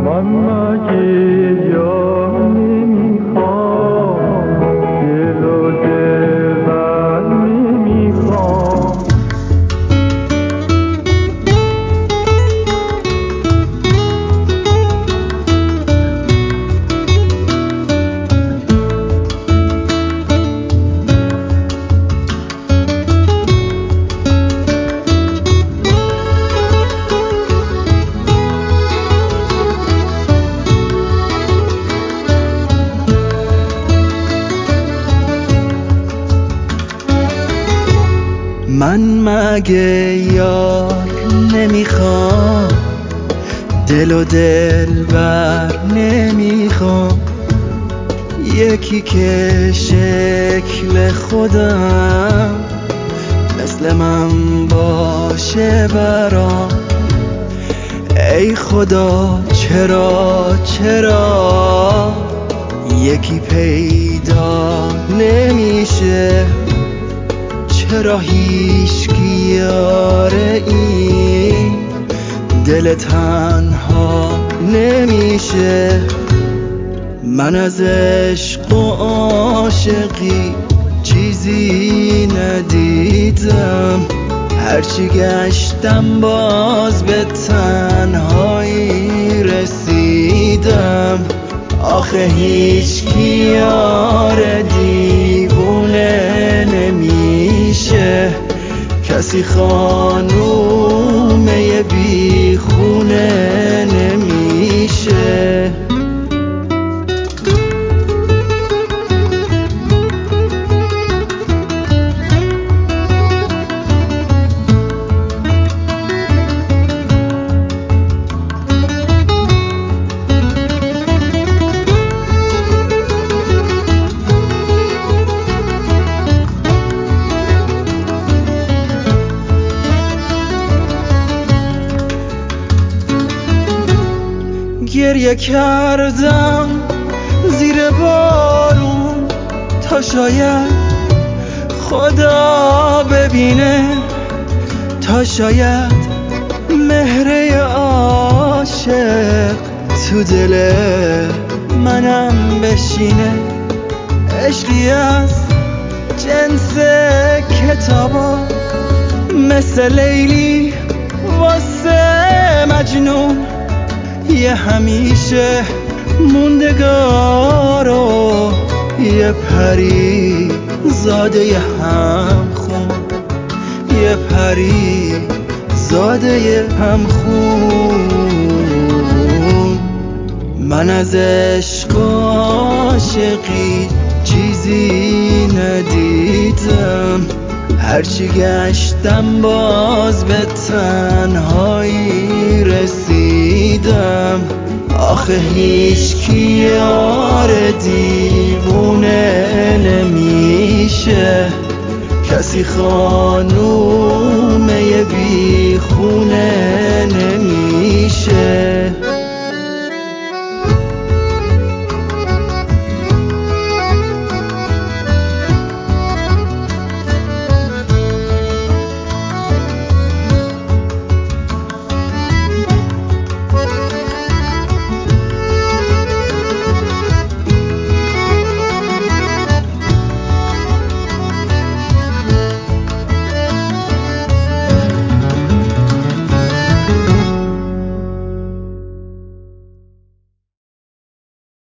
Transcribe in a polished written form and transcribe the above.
من مگه یار نمیخوام، دل و دلبر نمیخوام. من مگه یار نمیخوام، دل و دلبر نمیخوام. یکی که شکل خودم مثل من باشه برام. ای خدا چرا یکی پیدا نمیشه؟ چرا هیچکی یاره این دل تنها نمیشه؟ من از عشق و عاشقی چیزی ندیدم، هرچی گشتم باز به تنهایی رسیدم. آخه هیچکی یار دیوونه نمیشه، کسی خانومه بی خونه نمیشه. گریه کردم زیر بارون تا شاید خدا ببینه، تا شاید مهر عاشق تو دل منم بشینه. عشقی از جنس کتابا مثل لیلی واسه مجنون، یه همیشه موندگار و یه پری زاده همخون، یه پری زاده همخون. من از عشق و عاشقی چیزی ندیدم، هرچی گشتم باز به تنهایی رسیدم. آخه هیچکی یار دیوونه نمیشه، کسی خانومه بی خونه